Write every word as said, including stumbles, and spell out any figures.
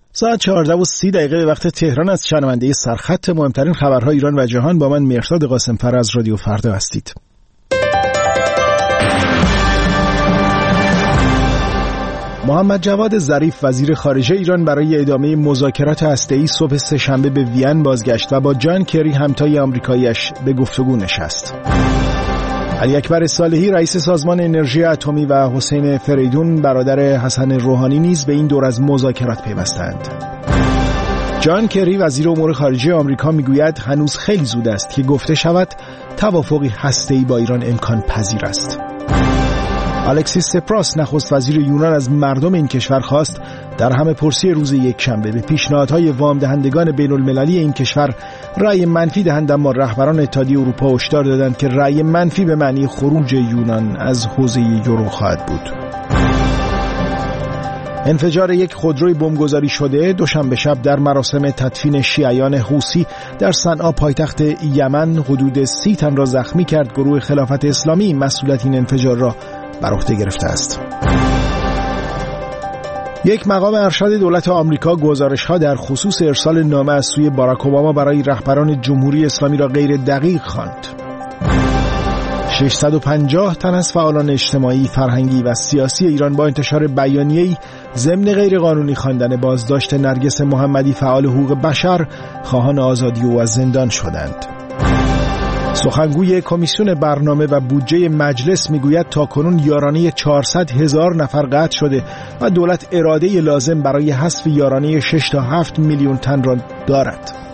ساعت چهارده و سی دقیقه به وقت تهران از شنونده سرخط مهمترین خبرهای ایران و جهان با من مهرداد قاسم‌فر از رادیو فردا هستید. محمد جواد ظریف وزیر خارجه ایران برای ادامه مذاکرات هسته‌ای صبح سه‌شنبه به وین بازگشت و با جان کری همتای آمریکایی‌اش به گفتگو نشست. علی اکبر صالحی رئیس سازمان انرژی اتمی و حسین فریدون برادر حسن روحانی نیز به این دور از مذاکرات پیوستند. جان کری وزیر امور خارجه آمریکا میگوید هنوز خیلی زود است که گفته شود توافقی هسته‌ای با ایران امکان پذیر است. الکسیس سپراس نخست وزیر یونان از مردم این کشور خواست در همه پرسی روز یک شنبه به پیشنهادهای وام دهندگان بین المللی این کشور رأی منفی دهند، اما رهبران اتحادیه اروپا هشدار دادند که رأی منفی به معنی خروج یونان از حوزه یورو خواهد بود. انفجار یک خودروی بمبگذاری شده دوشنبه شب در مراسم تدفین شیعیان حوثی در صنعا پایتخت یمن حدود سی تن را زخمی کرد. گروه خلافت اسلامی مسئولیت این انفجار را بر عهده گرفته است. یک مقام ارشد دولت آمریکا گزارش‌ها در خصوص ارسال نامه از سوی باراک اوباما برای رهبران جمهوری اسلامی را غیر دقیق خواند. ششصد و پنجاه تن از فعالان اجتماعی، فرهنگی و سیاسی ایران با انتشار بیانیه‌ای ضمن غیرقانونی خواندن بازداشت نرگس محمدی فعال حقوق بشر خواهان آزادی او از زندان شدند. سخنگوی کمیسیون برنامه و بودجه مجلس میگوید تاکنون یارانه چهارصد هزار نفر قطع شده و دولت اراده لازم برای حذف یارانه شش تا هفت میلیون تن را دارد.